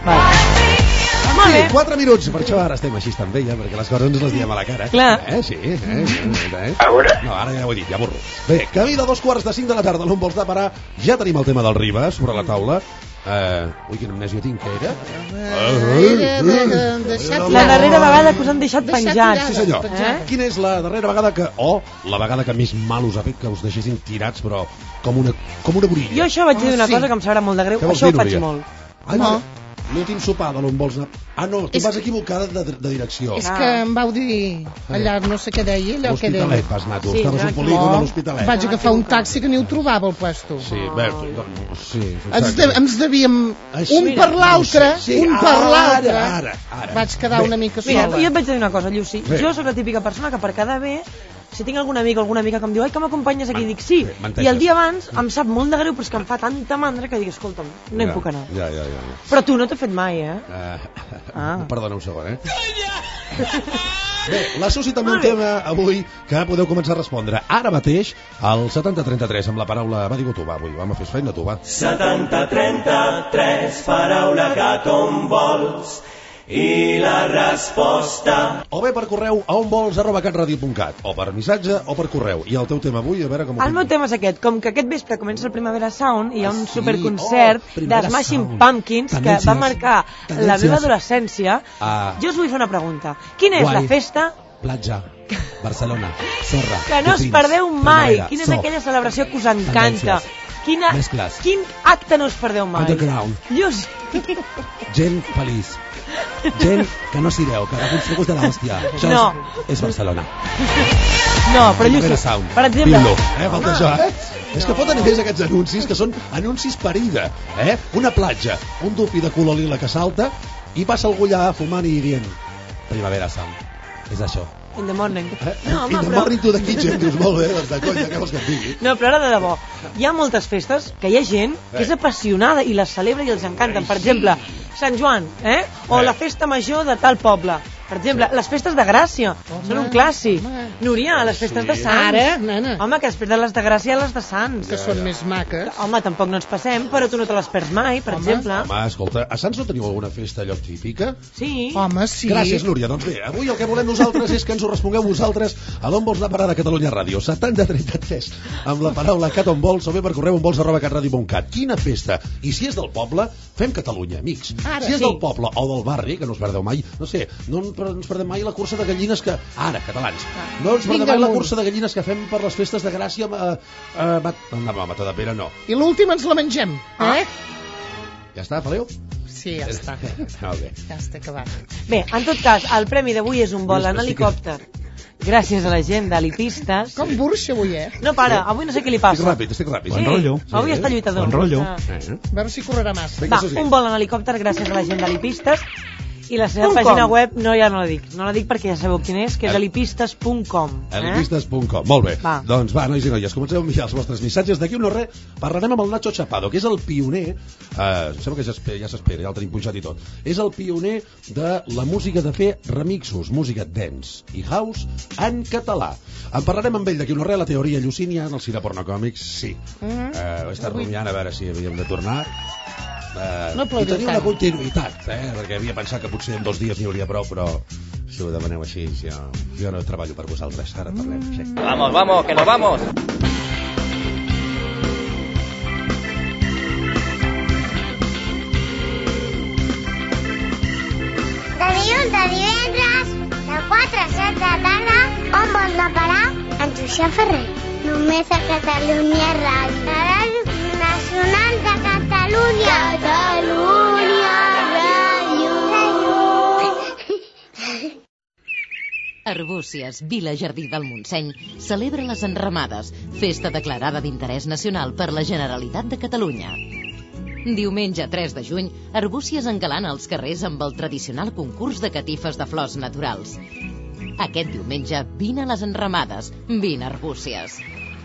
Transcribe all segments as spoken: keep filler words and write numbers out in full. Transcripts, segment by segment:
Molt bé. quatre minuts, per això ara estem així tan bé, ja, perquè les coses ens les diem a la cara. Clar. Eh, sí, eh, eh. No, ara ja ho he dit, ja borro. Bé, camí de dos quarts de cinc de la tarda, l'on vols de parar? Ja tenim el tema del Riba sobre la taula. Uh, ui, quina amnèsia tinc, que era? La darrera vegada que us han deixat penjats. Sí, senyor. Eh? Quina és la darrera vegada que, o la vegada que més mal us ha fet que us deixessin tirats, però com una, com una borilla? Jo això vaig dir una cosa que em sabrà molt de greu. Això ho faig molt. Ai, no. L'últim sopar de l'on vols anar... Ah, no, tu vas equivocada de, de direcció. És que em vau dir allà, no sé què deia, allò que deia. L'Hospitalet vas anar tu, estaves al polígon de l'Hospitalet. Vaig agafar un taxi que ni ho trobava al puesto. Sí, bé, doncs, sí. Ens, de, ens devíem un per l'altre, un per l'altre. Ara, ara. Vaig quedar una mica sola. Mira, jo et vaig dir una cosa, Lluci. Jo sóc la típica persona que per quedar bé, si tinc algun amic o alguna amiga que em diu ai, que m'acompanyes aquí, dic sí, i el dia abans em sap molt de greu, però és que em fa tanta mandra que dic, escolta'm, no hi puc anar. Ja, ja, ja. Però tu no t'ho fet mai, eh? Ah. Perdona un segon, eh? Bé, la Susi també un tema avui que podeu començar a respondre ara mateix al setanta trenta-tres amb la paraula, va, digue tu, va, avui, vam a fer feina, tu, va. setanta trenta-tres, paraula que on vols, i la resposta... O bé per correu a on vols arroba catradio punt cat, o per missatge o per correu. I el teu tema avui, a veure com... El meu tema és aquest, com que aquest vespre comença el Primavera Sound, hi ha un superconcert oh, de Smashing Pumpkins que va marcar la meva adolescència. Uh, jo us vull fer una pregunta. Quina és guai. La festa... Platja, Barcelona, sorra... Que no us perdeu mai. Quina és aquella celebració que us encanta? Quina, quin acte no us perdeu mai? Underground. Lluç. Gent feliç. Gent que no s'hi veu, que agafa uns trucos de l'hòstia. Això no. és, és Barcelona. No, però Lluç, per exemple... Billo, eh, falta això, eh? És que foten més aquests anuncis, que són anuncis per ida, eh? Una platja, un dupi de color lila que salta, i passa algú allà fumant i dient Primavera Sound. És això. In the morning. Eh? No, home, In the però... morning to the kitchen, dius molt bé, doncs de conya, què vols que et digui? No, però ara de debò, hi ha moltes festes que hi ha gent que és apassionada i les celebra i els encanten. Per exemple, Sant Joan, eh? O la festa major de tal poble. Per exemple, les festes de Gràcia home, són un clàssic. Home. Núria, les festes sí. de Sants. Ara, nena. Home, que després de les de Gràcia, les de Sants. Que ja, són ja. més maques. Home, tampoc no ens passem, però tu no te les perds mai, per home. exemple. Home, escolta, a Sants no teniu alguna festa allò típica? Sí. Home, sí. Gràcies, Núria. Doncs bé, avui el que volem nosaltres és que ens ho respongueu vosaltres a l'on vols la parada Catalunya Ràdio. setanta trenta-tres, amb la paraula cat on vols, o bé per correu on vols arroba catradio punt cat. Quina festa? I si és del poble, fem Catalunya, amics. Ara, si és sí. del poble o del barri, que no us perdeu mai, no sé, no ens perdem mai la cursa de gallines que... Ara, catalans. No ens perdem mai la cursa de gallines que fem per les festes de Gràcia... Eh, eh, bat... No, a Matadepera no. I l'última ens la mengem, eh? Ah. Ja està, Feliu? Sí, ja està. Okay. Ja està acabat. Bé, en tot cas, el premi d'avui és un vol en helicòpter. Gràcies a la gent d'Alipistes. Com burxa avui, eh? No, para, avui no sé què li passa. Estic ràpid, estic ràpid. Bon rotllo. Sí. Avui està lluitador. Bon rotllo. Ah. A veure si correrà massa. Va, un vol en helicòpter gràcies a la gent d'Alipistes. I la seva pàgina web, no, ja no la dic. No la dic perquè ja sabeu quin és, que és alipistes punt com. Eh? alipistes punt com, molt bé. Va. Doncs va, nois i noies, comenceu a enviar els vostres missatges. D'aquí un no res, parlarem amb el Nacho Chapado, que és el pioner, eh, sembla que ja s'espera, ja el tenim punxat i tot, és el pioner de la música de fer remixos, música dance i house en català. En parlarem amb ell d'aquí un no res, la teoria llucínia, en el cine pornocòmics, sí. Uh -huh. eh, he estat rumiant a veure si havíem de tornar. Uh, no i tenia una continuïtat, eh? Perquè havia pensat que potser en dos dies n'hi hauria prou, però si ho demaneu així, jo, jo no treballo per vosaltres. Ara parlem. Sí. Vamos, vamos, que nos vamos. De dilluns a divendres, de quatre a set de la tarda, on vols anar a parar? En Josep Ferrer. Només a Catalunya Ràdio. La ràdio nacional de Catalunya. Catalunya Ràdio. Arbúcies, Vila Jardí del Montseny, celebra les enramades, festa declarada d'interès nacional per la Generalitat de Catalunya. Diumenge tres de juny, Arbúcies engalana els carrers amb el tradicional concurs de catifes de flors naturals. Aquest diumenge, vine a les enramades, vine a Arbúcies.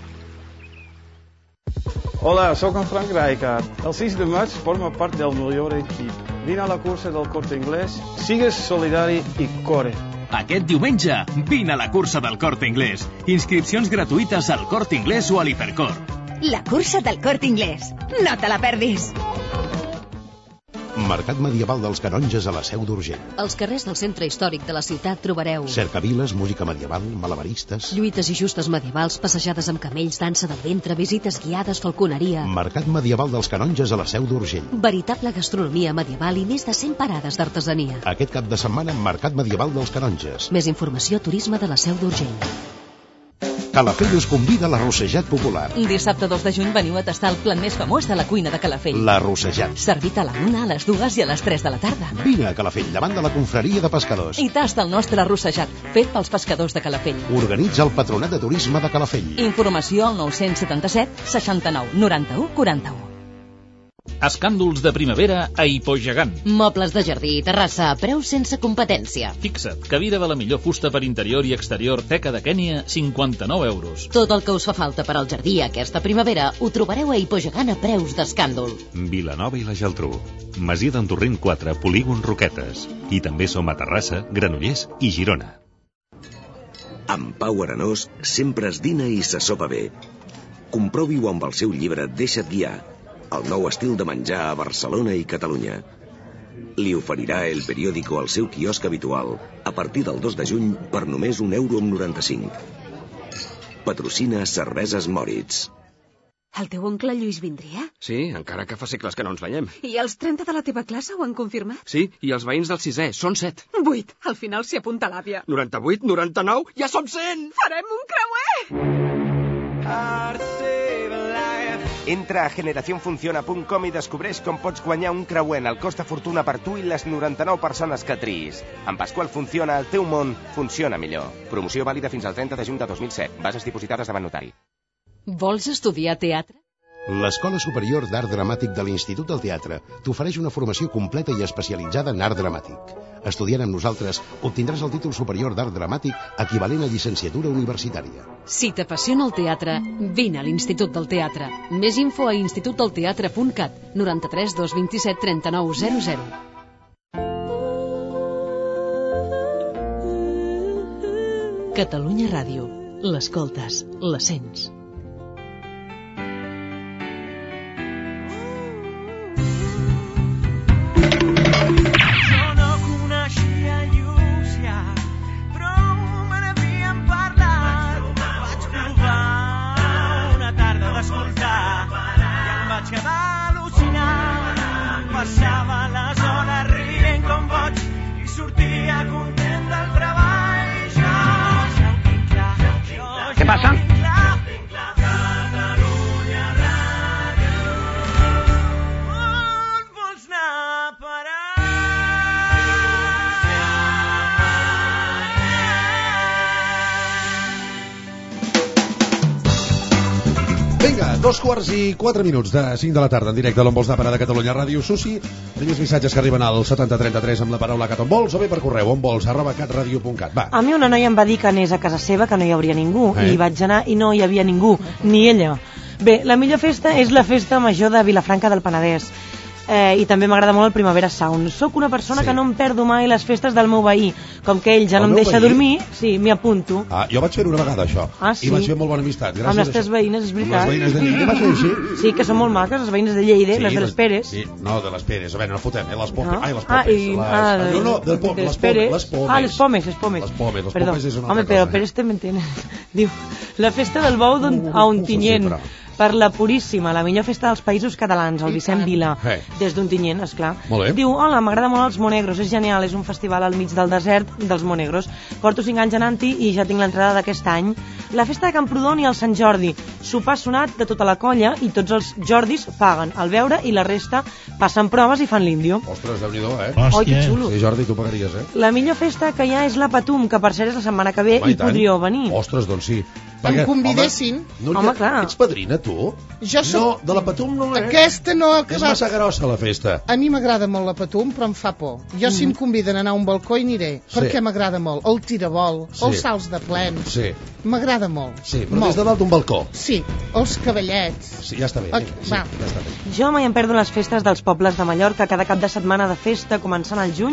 Hola, sóc en Frank Rijkaard. El sis de maig forma part del millor equip. Vine a la cursa del Corte Inglés, sigues solidari i corre. Aquest diumenge, vine a la cursa del Corte Inglés. Inscripcions gratuïtes al Corte Inglés o a l'Hipercor. La cursa del Corte Inglés. No te la perdis. Mercat medieval dels Canonges a la Seu d'Urgell. Als carrers del centre històric de la ciutat trobareu cercaviles, música medieval, malabaristes, lluites i justes medievals, passejades amb camells, dansa del ventre, visites guiades, falconeria. Mercat medieval dels Canonges a la Seu d'Urgell. Veritable gastronomia medieval i més de cent parades d'artesania. Aquest cap de setmana, Mercat medieval dels Canonges. Més informació a Turisme de la Seu d'Urgell. Calafell us convida a l'Arrossejat Popular. Dissabte dos de juny veniu a tastar el plat més famós de la cuina de Calafell. L'Arrossejat. Servit a la una, a les dues i a les tres de la tarda. Vine a Calafell, davant de la confraria de pescadors. I tasta el nostre arrossejat, fet pels pescadors de Calafell. Organitza el Patronat de Turisme de Calafell. Informació al nou setanta set seixanta-nou noranta-u quaranta-u. Escàndols de primavera a Hipogegant. Mobles de jardí i terrassa a preu sense competència. Fixa't, cadira de la millor fusta per interior i exterior teca de Kènia, cinquanta-nou euros. Tot el que us fa falta per al jardí aquesta primavera ho trobareu a Hipogegant a preus d'escàndol. Vilanova i la Geltrú. Masia d'en Torrent quatre, polígon Roquetes. I també som a Terrassa, Granollers i Girona. Amb Pau Arenós sempre es dina i se sopa bé. Comprovi-ho amb el seu llibre Deixa't guiar, el nou estil de menjar a Barcelona i Catalunya. Li oferirà El Periódico al seu quiosc habitual a partir del dos de juny per només un euro amb noranta-cinc. Patrocina Cerveses Moritz. El teu oncle Lluís vindria? Sí, encara que fa segles que no ens veiem. I els trenta de la teva classe ho han confirmat? Sí, i els veïns del sisè, són set. Vuit, al final s'hi apunta l'àvia. noranta-vuit, noranta-nou, ja som cent! Farem un creuer! Entra a generación funciona punt com i descobreix com pots guanyar un creuer al cost de fortuna per tu i les noranta-nou persones que triïs. Amb Pasqual Funciona, el teu món funciona millor. Promoció vàlida fins al trenta de juny de dos mil set. Bases dipositades davant notari. Vols estudiar teatre? L'Escola Superior d'Art Dramàtic de l'Institut del Teatre t'ofereix una formació completa i especialitzada en art dramàtic. Estudiant amb nosaltres obtindràs el títol superior d'art dramàtic equivalent a llicenciatura universitària. Si t'apassiona el teatre, vine a l'Institut del Teatre. Més info a institut del teatre punt cat, noranta-tres dos vint-i-set trenta-nou zero zero. Catalunya Ràdio. L'escoltes, la sents. Passava les hores rient com boig i sortia content del treball. Jo ja ho tinc clar, jo ja Què passa? ho tinc clar. Catalunya Ràdio. On vols anar a parar? Vinga, dos quarts i quatre minuts de cinc de la tarda en directe a l'On vols anar a parar de Catalunya Ràdio. Susi, primers missatges que arriben al setanta trenta-tres amb la paraula cat on vols o bé per correu on vols arroba catradio punt cat. Va. A mi una noia em va dir que anés a casa seva, que no hi hauria ningú, eh? i vaig anar i no hi havia ningú, ni ella. Bé, la millor festa és la festa major de Vilafranca del Penedès. Eh, I també m'agrada molt el Primavera Sound. Soc una persona sí. que no em perdo mai les festes del meu veí. Com que ell ja el no em deixa veí? dormir, sí, m'hi apunto. Ah, jo vaig fer-ho una vegada, això. Ah, sí? I vaig fer molt bona amistat. Gràcies amb les teves veïnes, és veritat. Amb les veïnes de Lleida va ser així? Sí, que són molt maques, les veïnes de Lleida, sí, les de les Peres. Sí, no, de les Peres. A veure, no fotem, eh? Les Popes. No? Ai, les Ah, Popes. i, les... ah, de, no, no, del pop, de les, Pomes, les Pomes. Ah, les Pomes, les Pomes. Les Pomes, les Perdó. Popes és una Home, altra però cosa. Peres també en tenen. Diu, la festa del bou a Ontinyent. Per la Puríssima, la millor festa dels països catalans, el Vicent Vila, hey. des d'Ontinyent, esclar. Molt bé. Diu, hola, m'agrada molt els Monegros, és genial, és un festival al mig del desert dels Monegros. Porto cinc anys anant-hi i ja tinc l'entrada d'aquest any. La festa de Camprodon i el Sant Jordi, sopar sonat de tota la colla i tots els Jordis paguen el beure i la resta passen proves i fan l'índio. Ostres, Déu-n'hi-do, eh? Oi, que xulo. Sí, Jordi, tu pagaries, eh? La millor festa que hi ha és la Patum, que per cert és la setmana que ve i, i podríeu venir. Ostres, doncs sí. Em convidessin. Home, home, clar. Ets padrina, tu? Jo soc... No, de la Patum no, eh? Aquesta no ha acabat. És massa grossa, la festa. A mi m'agrada molt la Patum, però em fa por. Jo, mm. si em conviden a anar a un balcó, hi aniré. Sí. Perquè m'agrada molt. El tirabol, sí. els salts de plens. Sí. M'agrada molt. Sí, però molt. des de dalt d'un balcó. Sí, els cavallets. Sí, ja està bé. Okay, sí, ja està bé. Jo mai em perdo les festes dels pobles de Mallorca, cada cap de setmana de festa, començant al juny,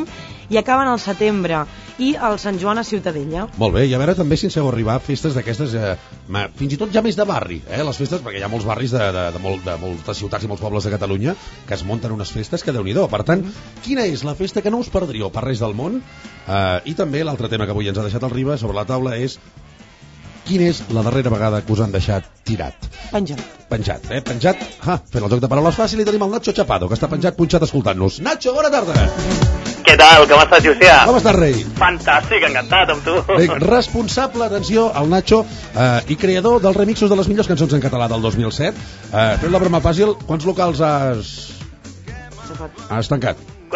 i acaben al setembre, i el Sant Joan a Ciutadella. Molt bé, i a veure també si ens feu arribar festes d'aquestes, eh, fins i tot ja més de barri, eh, les festes, perquè hi ha molts barris de, de, de, molt, de moltes ciutats i molts pobles de Catalunya que es munten unes festes que Déu-n'hi-do. Per tant, quina és la festa que no us perdríeu per res del món? Eh, I també l'altre tema que avui ens ha deixat el Riba sobre la taula és quina és la darrera vegada que us han deixat tirat? Penjat. Penjat, eh? Penjat. Ah, fent el joc de paraules fàcil i tenim el Nacho Chapado, que està penjat punxat escoltant-nos. Nacho, bona tarda! Què tal? Com estàs, Llucià? Com estàs, rei? Fantàstic, encantat amb tu. Bé, responsable, atenció, el Nacho, eh, i creador dels remixos de les millors cançons en català del dos mil set. Eh, fent la broma fàcil, quants locals has... has tancat?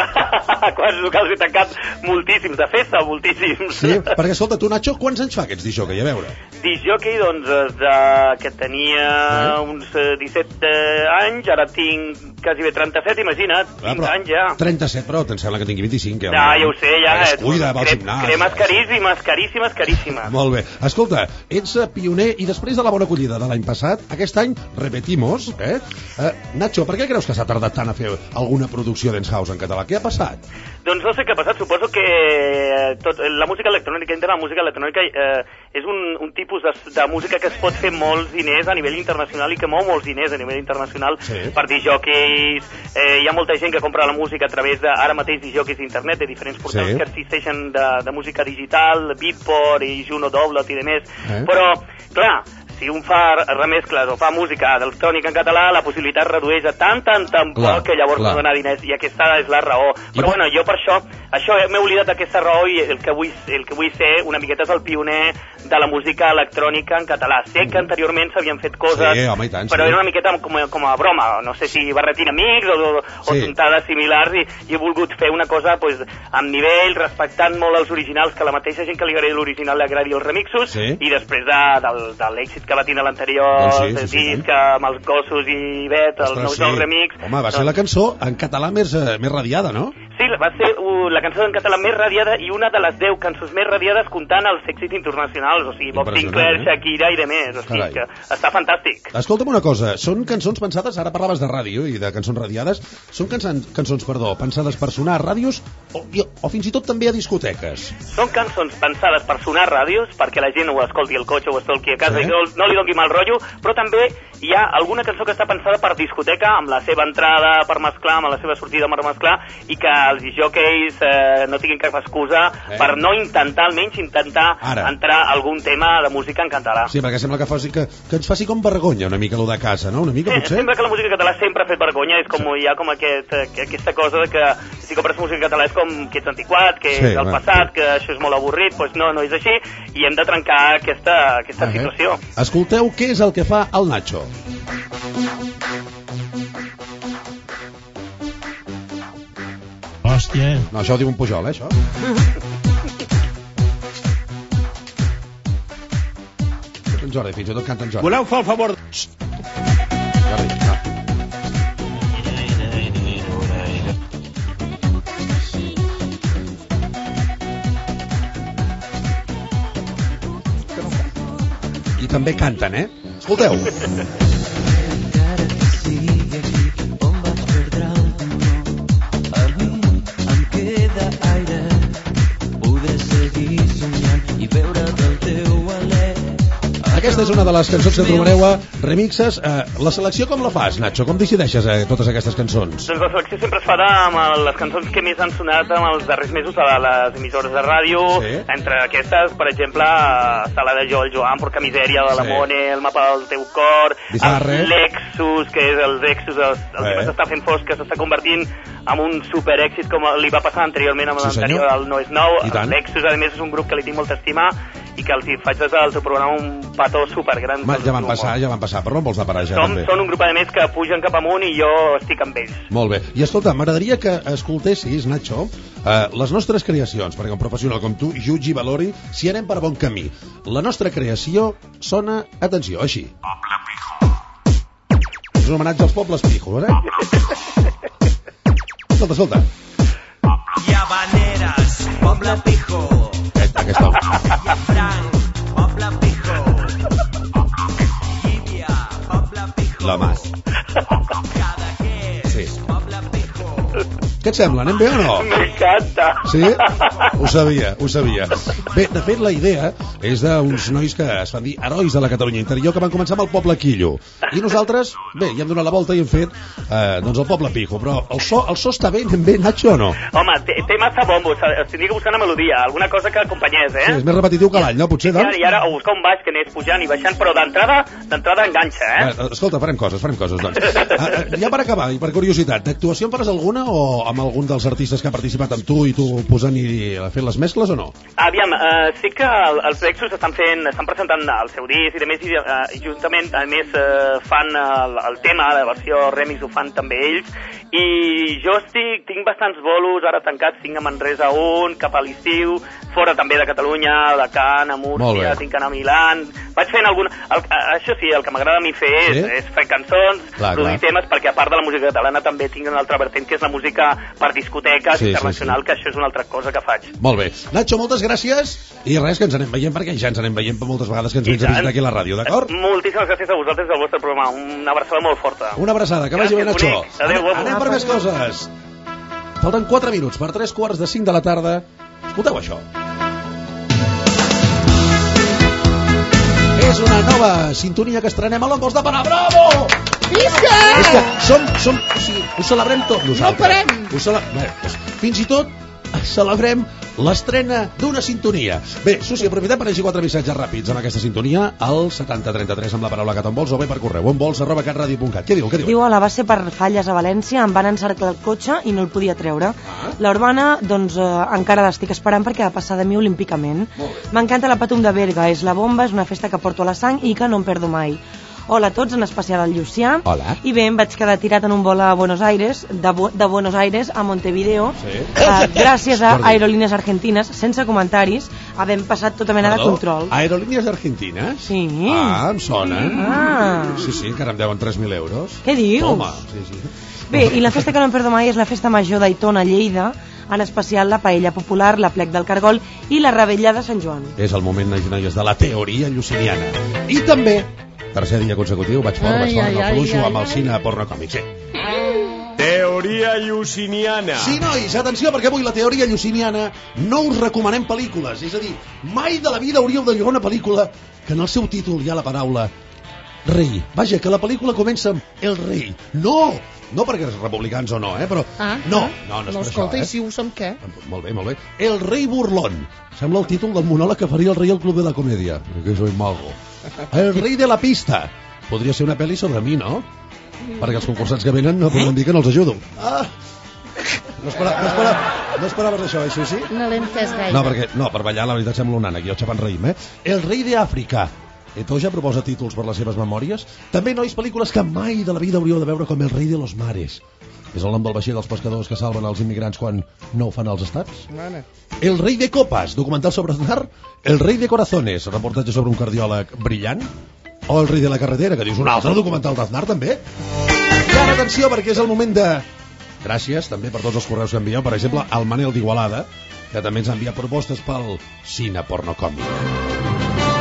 Quants locals he tancat? Moltíssims, de festa, moltíssims. Sí, perquè escolta, tu, Nacho, quants anys fa que ets disjockey, a veure? Disjockey, doncs, de... que tenia eh? uns disset anys, ara tinc quasi bé trenta-set, imagina't, ah, vint anys ja. trenta-set, però em sembla que tingui vint-i-cinc. Ja, ja, ja ho sé, ja. Es cuida, va al gimnàs. Cremes caríssimes, caríssimes, caríssimes. Molt bé. Escolta, ets pioner i després de la bona acollida de l'any passat, aquest any repetimos, eh? eh Nacho, per què creus que s'ha tardat tant a fer alguna producció dance house en català? Què ha passat? Doncs no sé què ha passat, suposo que tot, la música electrònica, la música electrònica eh, és un, un tipus de, de música que es pot fer molts diners a nivell internacional i que mou molts diners a nivell internacional sí. per disjockeys, eh, hi ha molta gent que compra la música a través de, ara mateix, disjockeys d'internet, de diferents portals sí. que existeixen de, de música digital, Beatport i Juno Download i demés, eh? Però, clar, si un fa remescles o fa música electrònica en català, la possibilitat redueix a tant, tant, tant poc que llavors clar. no dona diners, i aquesta és la raó. Però I bueno, jo per això, això m'he oblidat d'aquesta raó i el que, vull, el que vull ser una miqueta és el pioner de la música electrònica en català. Sé que anteriorment s'havien fet coses, sí, home, tant, però sí. era una miqueta com, com a broma, no sé si barretina amics o, o, sí. o tontades similars, i, i he volgut fer una cosa pues, amb nivell, respectant molt els originals, que la mateixa gent que li agradi l'original li agradi els remixos, sí. i després de, de, de l'èxit que va tenir l'anterior doncs sí, sí, disc sí, amb els Gossos i Bet, el nou sí. remix. Home, va ser la cançó en català més, eh, més radiada, no? Sí, va ser uh, la cançó en català més radiada i una de les deu cançons més radiades comptant els èxits internacionals, o sigui, Bob Sinclair, eh? Shakira i demés, o sigui, que està fantàstic. Escolta'm una cosa, són cançons pensades, ara parlaves de ràdio i de cançons radiades, són cançons, cançons perdó, pensades per sonar a ràdios o, o fins i tot també a discoteques? Són cançons pensades per sonar a ràdios, perquè la gent ho escolti al cotxe o ho escolti a casa sí. i no, no li doni mal rotllo, però també hi ha alguna cançó que està pensada per discoteca, amb la seva entrada per mesclar, amb la seva sortida per mesclar, i que els disjockeys eh, no tinguin cap excusa eh. per no intentar, almenys intentar Ara. entrar algun tema de música en català. Sí, perquè sembla que, faci, que, que ens faci com vergonya una mica, lo de casa, no? Una mica, sí, potser? Sembla que la música català sempre ha fet vergonya, és com, sí. hi ha com aquest, aquesta cosa de que si compres música català és com que ets antiquat, que sí, és del bueno, passat, sí. que això és molt avorrit, doncs no, no és així, i hem de trencar aquesta, aquesta uh-huh. situació. Escolteu què és el que fa el Nacho. Hòstia. No, això ho diu un Pujol, eh, això? En Jordi, fins i tot canta en Jordi. Voleu fer el favor... Jordi, va. I també canten, eh? Escolteu. Aquesta és una de les cançons que trobareu a remixes. Eh, la selecció com la fas, Nacho? Com decideixes eh, totes aquestes cançons? Doncs la selecció sempre es farà amb les cançons que més han sonat en els darrers mesos a les emissores de ràdio. Sí. Entre aquestes, per exemple, està la de Jo, el Joan, Porca Misèria, de la sí. Mone, El mapa del teu cor, Bizarre. El Lexus, que és el Lexus, el, el eh. que s'està fent fosc, que s'està convertint en un superèxit, com li va passar anteriorment amb sí, l'anterior, el No és nou. El Lexus, a més, és un grup que li tinc molta estima i que els hi faig des del seu programa un petó supergran. Ma, ja van passar, ja van passar, però no em vols parar ja, som, també. Són un grup, a més, que pugen cap amunt i jo estic amb ells. Molt bé. I escolta, m'agradaria que escoltessis, Nacho, eh, les nostres creacions, perquè un professional com tu jutgi i valori si anem per bon camí. La nostra creació sona, atenció, així. Poble Pijo. És un homenatge als pobles pijos, eh? Escolta, escolta. I Habaneres, Poble Pijo. Aquesta. Franc, Poble Pijo. Llívia, Poble Pijo. La Mas. Cadaqués, sí. Poble Pijo. Què et sembla? Anem bé o no? M'encanta. Sí? Ho sabia, ho sabia. Bé, de fet, la idea és d'uns nois que es fan dir herois de la Catalunya interior, que van començar amb el poble Quillo. I nosaltres, bé, ja hem donat la volta i hem fet eh, doncs el poble Pijo. Però el so, el so està bé, anem bé, Nacho, o no? Home, té, té massa bombo. S'hauria que buscar una melodia, alguna cosa que acompanyés, eh? Sí, és més repetitiu que l'any, no? Potser, doncs? I ara, o buscar un baix que anés pujant i baixant, però d'entrada, d'entrada enganxa, eh? Bé, escolta, farem coses, farem coses, doncs. Ah, ja per acabar, i per curiositat, d'actuació en faràs alguna o amb algun dels artistes que ha participat amb tu i tu posant i fent les mescles o no? Aviam, eh, sí que el, els Plexus estan fent, estan presentant el seu disc i a més, i, eh, juntament a més eh, fan el, el tema, la versió remix ho fan també ells, i jo estic, tinc bastants bolos ara tancats, tinc a Manresa un, cap a l'estiu, fora també de Catalunya, a Alacant, a Múrcia, tinc a anar a Milan, vaig fent alguna... El, això sí, el que m'agrada a mi fer és, sí? és fer cançons, clar, produir clar. temes, perquè a part de la música catalana també tinc una altra vertent que és la música per discoteques sí, internacional, sí, sí. que això és una altra cosa que faig. Molt bé. Nacho, moltes gràcies i res, que ens anem veient, perquè ja ens anem veient moltes vegades que ens vens a visitar aquí a la ràdio, d'acord? Moltíssimes gràcies a vosaltres del vostre programa, una abraçada molt forta. Una abraçada, que vagi bé, Nacho. Adéu, anem, anem per més coses. Falten quatre minuts per tres quarts de cinc de la tarda. Escolteu això. És una nova sintonia que estrenem a l'Ombos de Parar. Bravo! Visca! És que som, som, o sigui, ho celebrem tot nosaltres. No parem! Ho cele... Bé, doncs, fins i tot celebrem l'estrena d'una sintonia. Bé, Susi, aprofitem per llegir quatre missatges ràpids amb aquesta sintonia al setanta trenta-tres amb la paraula cat on vols o bé per correu on vols arroba catradio punt cat. Què diu? Què diu? Diu, a la base per falles a València em van encerclar el cotxe i no el podia treure. Ah. La Urbana, doncs, eh, encara l'estic esperant perquè ha passat de mi olímpicament. M'encanta la Patum de Berga, és la bomba, és una festa que porto a la sang i que no em perdo mai. Hola a tots, en especial al Llucià. Hola. I bé, em vaig quedar tirat en un vol a Buenos Aires, de, Bo de Buenos Aires a Montevideo, sí. eh, gràcies a Aerolíneas Argentines, sense comentaris, havent passat tota mena Perdó? de control. Aerolíneas Argentines? Sí. Ah, em sona. Ah. Sí, sí, encara em deuen tres mil euros. Què dius? Toma, sí, sí. Bé, i la festa que no em perdo mai és la festa major d'Aitona, Lleida, en especial la paella popular, la plec del Cargol i la rebella de Sant Joan. És el moment, nois i noies, de la teoria lluciniana. I també, tercer dia consecutiu, vaig fort, vaig fort, no fluixo amb el cine porno còmic, sí. Teoria lluciniana. Sí, nois, atenció, perquè avui la teoria lluciniana no us recomanem pel·lícules, és a dir, mai de la vida hauríeu de llogar una pel·lícula que en el seu títol hi ha la paraula rei. Vaja, que la pel·lícula comença amb el rei. No! No perquè els republicans o no, eh? Però ah, no, no, no, no és no, per escolta, això, eh? I si ho som què? Molt bé, molt bé. El rei burlón. Sembla el títol del monòleg que faria el rei al Club de la Comèdia. Que soy mago. El rei de la pista. Podria ser una pel·li sobre mi, no? Perquè els concursants que venen no poden dir que no els ajudo. Ah! No, espera, no, espera, no esperaves això, això sí? No l'he entès gaire. No, perquè, no, per ballar la veritat sembla un nan, aquí el xapant raïm, eh? El rei d'Àfrica. Eto ja proposa títols per les seves memòries. També, nois, pel·lícules que mai de la vida hauríeu de veure, com El rei de los mares. És el nom del vaixell dels pescadors que salven els immigrants quan no ho fan als estats. Mane. El rei de copas, documental sobre Aznar. El rei de corazones, reportatge sobre un cardiòleg brillant. O El rei de la carretera, que dius un altre documental d'Aznar també. I ara atenció, perquè és el moment de... Gràcies també per tots els correus que envieu. Per exemple, el Manel d'Igualada, que també ens envia propostes pel cine porno còmic.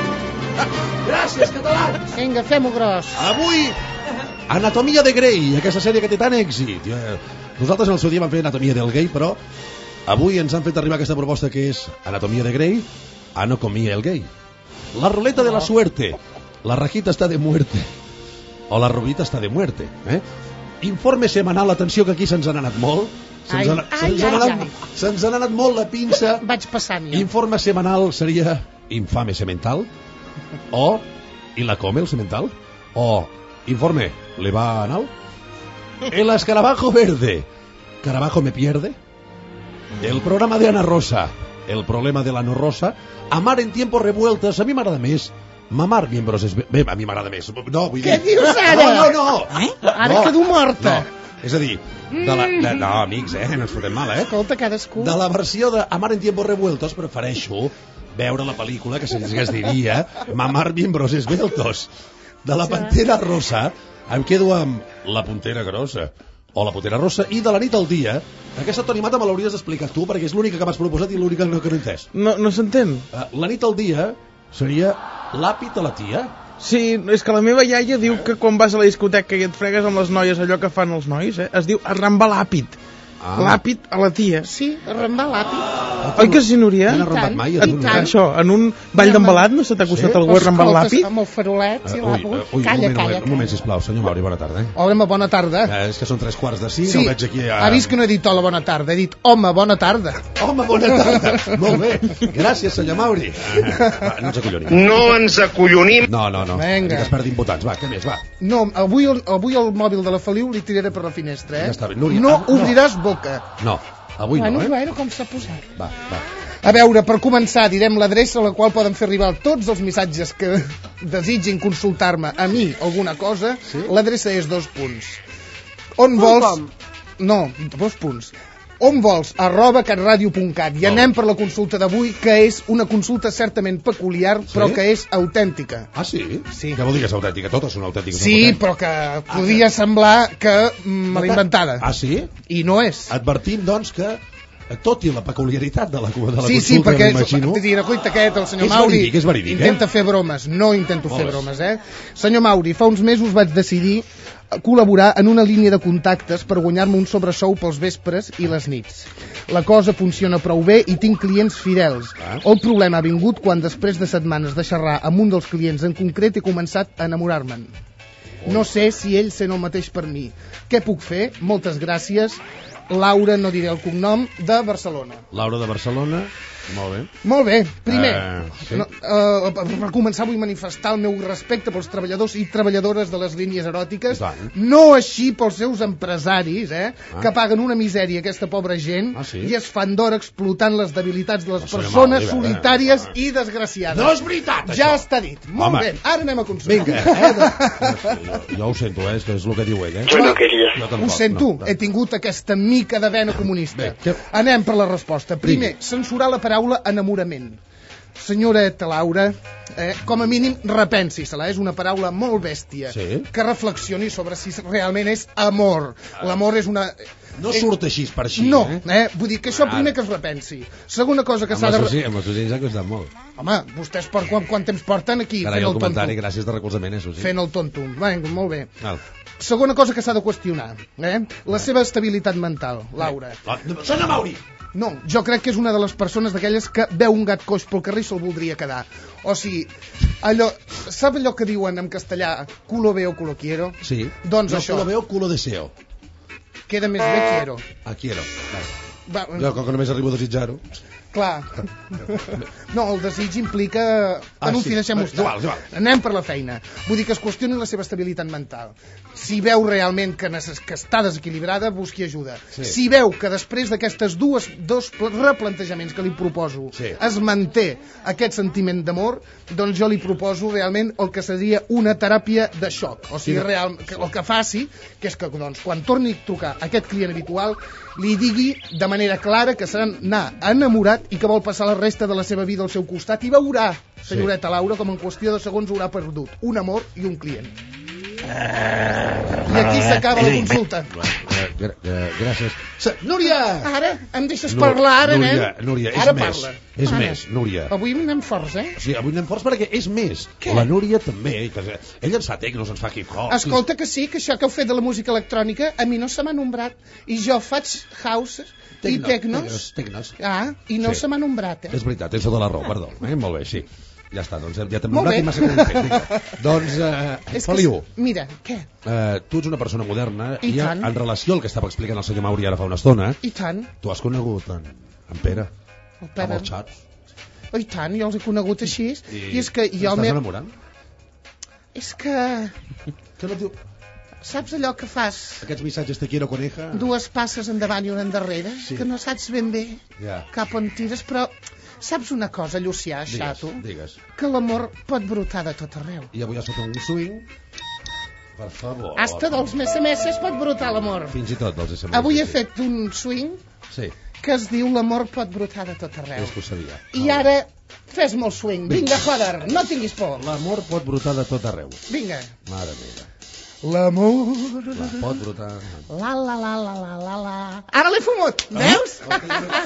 Gràcies, catalans! Vinga, fem-ho gros. Avui, Anatomia de Grey, aquesta sèrie que té tant èxit. Nosaltres en el seu dia vam fer Anatomia del Gay, però avui ens han fet arribar aquesta proposta que és Anatomia de Grey, Anocomia el Gay. La ruleta de la suerte, la rajita està de muerte, o la rubita està de muerte. Eh? Informe semanal, atenció que aquí se'ns han anat molt. Se'ns ai, han, ai, se'ns ai, han ai, anat, se'ns han anat molt la pinça. Vaig passant jo. Informe semanal seria Infame Semental, o ¿y la come el semental? O informe, ¿le va anal? El escarabajo verde, ¿Carabajo me pierde? El programa de Ana Rosa, el problema de la no rosa. Amar en tiempos revueltos, a mi m'agrada més. Mamar miembros es... Bé, a mi m'agrada més. No, vull dir... Què dius ara? No, no, no. Eh? Ara no, quedo morta. No. És a dir, de la, de, no, amics, eh, no ens fotem mal, eh? Escolta, cadascú. De la versió de Amar en tiempos revueltos prefereixo veure la pel·lícula que es diria Mamar miembros esbeltos. De la Pantera Rosa em quedo amb La Puntera Grossa o La Puntera Rossa, i de La nit al dia, aquesta tonimata me l'hauries d'explicar tu, perquè és l'única que m'has proposat i l'única que no he entès. No, no s'entén. Uh, la nit al dia seria l'àpid a la tia? Sí, és que la meva iaia diu que quan vas a la discoteca i et fregues amb les noies allò que fan els nois, eh, es diu arrambar l'àpid. Ah. l'àpid a la tia. Sí, arrambar l'àpid. Oi que sí, Núria? No n'ha arrambat mai, a tu, En- Això, en un ball d'embalat no se t'ha costat algú arrambar l'àpid? Amb el farolet i Uh, la... ui, uh, ui, Calla, un moment, calla. un moment, sisplau, senyor Mauri, bona tarda. Eh? Home, bona tarda. Eh, és que són tres quarts de cinc, Sí, el veig aquí... A... ha vist que no he dit hola, bona tarda, he dit home, bona tarda. Home, bona tarda. Molt bé. Gràcies, senyor Mauri. Va, no ens acollonim. No ens acollonim. No, no, no. Vinga. Que es perdin votants. Va, què més, va. No, avui, el- avui el mòbil de la Feliu li tiraré per la finestra, eh? Ja està bé. Núria, no ah, no. obriràs boca. No, avui bueno, no, eh? bueno, com s'ha posat. Va, va. A veure, per començar, direm l'adreça a la qual poden fer arribar tots els missatges que desitgin consultar-me a mi alguna cosa. Sí? L'adreça és dos punts. On vols... Com? No, dos punts. On vols, arroba catradio punt cat. I anem per la consulta d'avui, que és una consulta certament peculiar, però Sí? que és autèntica. Ah, sí? Sí. Què vol dir que és autèntica? Totes són autèntiques. Sí, no? però que podia semblar que mm, me l'he inventada. Ah, sí? I no és. Advertim, doncs, que tot i la peculiaritat de la, de la Sí, sí, consulta, perquè m'imagino... és, recuita aquest, el senyor És Mauri verídic, és verídic, intenta eh? fer bromes. No intento Molt fer bé. bromes, eh? Senyor Mauri, fa uns mesos vaig decidir col·laborar en una línia de contactes per guanyar-me un sobresou pels vespres i les nits. La cosa funciona prou bé i tinc clients fidels. El problema ha vingut quan després de setmanes de xerrar amb un dels clients en concret he començat a enamorar-me'n. No sé si ell sent el mateix per mi. Què puc fer? Moltes gràcies. Laura, no diré el cognom, de Barcelona. Laura de Barcelona, molt bé. Molt bé, primer, Eh, sí. no, uh, per començar vull manifestar el meu respecte pels treballadors i treballadores de les línies eròtiques, Tant. no així pels seus empresaris, eh, Ah. que paguen una misèria a aquesta pobra gent Ah, sí? i es fan d'hora explotant les debilitats de les senyor persones Mauri, eh, solitàries eh, i desgraciades. No és veritat, Ja això. està dit. Molt Home. bé, ara anem a consultar. Vinga, eh? Jo, jo ho sento, eh? És que és el que diu ell, eh? Jo no queria. Jo tampoc, Ho sento, no. he tingut aquesta mica de vena comunista. Bé, què- Anem per la resposta. Primer, censurar la paraula enamorament. Senyoreta Laura, eh, com a mínim repensi-se-la, és una paraula molt bèstia. Sí. Que reflexioni sobre si realment és amor. L'amor és una... No surt així per així, no, eh? eh? Vull dir que això Ara. primer que es repensi. Segona cosa que Amb s'ha de... els sí, amb els ocells ha costat molt. Home, vostès per quant, quant temps porten aquí Carai, fent el el comentari, tonto? gràcies de recolzament, eh, Susi? Fent el tonto. Vinga, molt bé. Val. Segona cosa que s'ha de qüestionar, eh? La seva estabilitat mental, Laura. Senyor Mauri! No, jo crec que és una de les persones d'aquelles que veu un gat coix pel carrer i se'l voldria quedar. O sigui, allò... Sap allò que diuen en castellà culo veo, culo quiero? Sí. Doncs no, això. culo veo, culo deseo. Queda més bé quiero. Ah, quiero. Va, Jo, com que només arribo a desitjar-ho. clar. No, el desig implica... Ah, en un sí. financem És igual, és igual. Anem per la feina. Vull dir que es qüestioni la seva estabilitat mental. Si veu realment que, necess... que està desequilibrada, busqui ajuda. Sí. Si veu que després d'aquestes dues dos pl- replantejaments que li proposo Sí. es manté aquest sentiment d'amor, doncs jo li proposo realment el que seria una teràpia de xoc. O sigui, Sí. real, que, el que faci, que és que doncs, quan torni a trucar a aquest client habitual, li digui de manera clara que s'ha d'anar enamorat i que vol passar la resta de la seva vida al seu costat i veurà, senyoreta Laura, com en qüestió de segons haurà perdut un amor i un client. I aquí s'acaba la consulta. Eh, gra- eh, Gràcies. Se- Núria! Ara em deixes Núria, parlar, ara, Núria, nen? Núria, és Ara més. parla. És Ara. més, Núria. Avui anem forts, eh? O sigui, avui anem forts perquè és més. Què? La Núria també. Que ella ens fa tecnos, ens fa hip-hop. Escolta que sí, que això que heu fet de la música electrònica a mi no se m'ha nombrat. I jo faig house i Tecno, tecnos. tecnos, tecnos. Ah, i no Sí. se m'ha nombrat, eh? És veritat, tens tota la raó, perdó. Eh? Molt bé, sí. Ja està, doncs ja t'hem Molt nombrat bé. i massa que ho hem fet. Vinga. Doncs, eh, És que- Feliu, Mira, què? eh, tu ets una persona moderna I i, tant. en relació al que estava explicant el senyor Mauri ara fa una estona, I tant. tu has conegut en, en Pere, El Pere. amb el Charles, Oh, I tant, jo els he conegut així. I, i, és que jo... t'estàs m'he- enamorant? És que... Que no diu... Saps allò que fas? Aquests missatges te quiero coneja... Dues passes endavant i una endarrere, Sí. que no saps ben bé Ja. cap on tires, però saps una cosa, Llucià, Digues, xato? digues. Que l'amor pot brotar de tot arreu. I avui has fet un swing... Per favor... Hasta dels mesemesses pot brotar l'amor. Fins i tot dels S M S. Avui he fet un swing Sí, que es diu l'amor pot brotar de tot arreu. és que ho sabia. I ara fes molt swing. Vinga, joder, no tinguis por. L'amor pot brotar de tot arreu. Vinga. Mare meva. L'amor... La pot brotar... La la la la la la la... Ara l'he fumut, veus?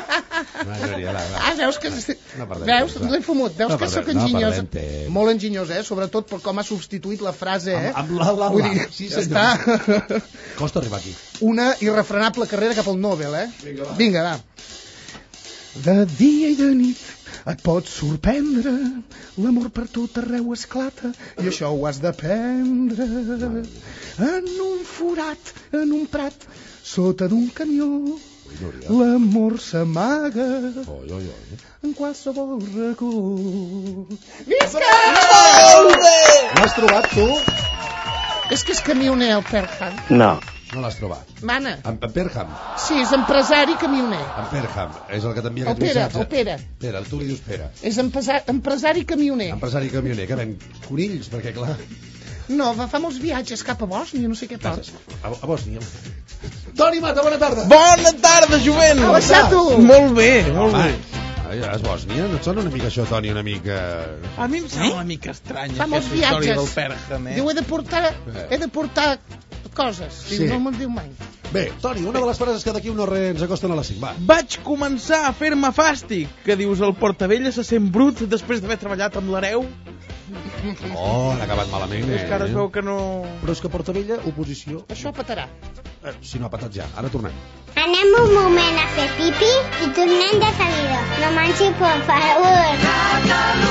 Ah, veus que... Veus? L'he fumut. Veus que sóc enginyós. Molt enginyós, eh? Sobretot per com ha substituït la frase, eh? Amb la, la, la. Sí, senyor. Costa arribar aquí. Una irrefrenable carrera cap al Nobel, eh? Vinga, va. De dia i de nit et pots sorprendre, l'amor per tot arreu esclata i això ho has d'aprendre. En un forat, en un prat, sota d'un camió, l'amor s'amaga en qualsevol racó. Visca! L'has trobat, tu? És que és camioner, el Perham. No. No l'has trobat. Mana. En, en Perham. Sí, és empresari camioner. En Perham. És el que t'envia El aquest Pere, missatge. el Pere. Pere, tu li dius Pere. És empresa- empresari camioner. Empresari camioner. Que ven conills, perquè clar... No, va, fa molts viatges cap a Bòsnia, no sé què porta. A, a Bòsnia. Toni Mata, bona tarda. Bona tarda, jovent. Com està tu? Molt bé, molt bé. Ai, és Bòsnia? No et sona una mica això, Toni, una mica... A mi em sembla una mica estranya Fa molts aquesta història viatges. del Perham, eh? Diu, he de portar, he de portar coses. Sí. Diu, no me'n diu mai. Bé, Toni, una de les frases que d'aquí un horre ens acosten a les cinc, va. Vaig començar a fer-me fàstic, que dius el Portavella se sent brut després d'haver treballat amb l'hereu. Oh, han acabat malament, eh? És que ara es veu que no... Però és que Portavella, oposició... Això petarà. Eh, si no ha patat ja, ara tornem. Anem un moment a fer pipi i tornem de seguida. No manxi, por favor.